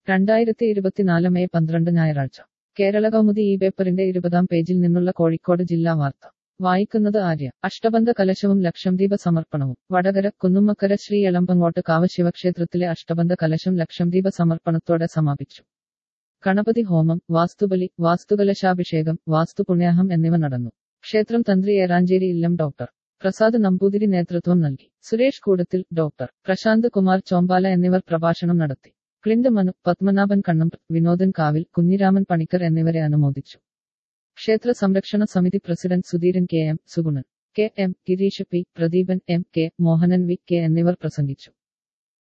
2024 May 12 ഞായറാഴ്ച കേരള കൗമുദി ഈ പേപ്പറിന്റെ 20-ാം പേജിൽ നിന്നുള്ള കോഴിക്കോട് ജില്ലാ വാർത്ത വായിക്കുന്നത് ആര്യ. അഷ്ടബന്ധ കലശവും ലക്ഷംദീപ സമർപ്പണവും. വടകര കുന്നുമ്മക്കര ശ്രീ എളമ്പങ്ങോട്ട് കാവ് ശിവക്ഷേത്രത്തിലെ അഷ്ടബന്ധ കലശം ലക്ഷംദീപ സമർപ്പണത്തോടെ സമാപിച്ചു. ഗണപതി ഹോമം, വാസ്തുബലി, വാസ്തുകലശാഭിഷേകം, വാസ്തുപുണ്യാഹം എന്നിവ നടന്നു. ക്ഷേത്രം തന്ത്രി ഏറാഞ്ചേരി ഇല്ലം ഡോക്ടർ പ്രസാദ് നമ്പൂതിരി നേതൃത്വം നൽകി. സുരേഷ് കൂടത്തിൽ, ഡോക്ടർ പ്രശാന്ത് കുമാർ ചോമ്പാല എന്നിവർ പ്രഭാഷണം നടത്തി. ക്ലിന്റ് മനു, പത്മനാഭൻ കണ്ണം, വിനോദൻ കാവിൽ, കുഞ്ഞിരാമൻ പണിക്കർ എന്നിവരെ അനുമോദിച്ചു. ക്ഷേത്ര സംരക്ഷണ സമിതി president Sudheeran K M, Sugunan K M, Gireesh P, Pradeepan M K, Mohanan V K എന്നിവർ പ്രസംഗിച്ചു.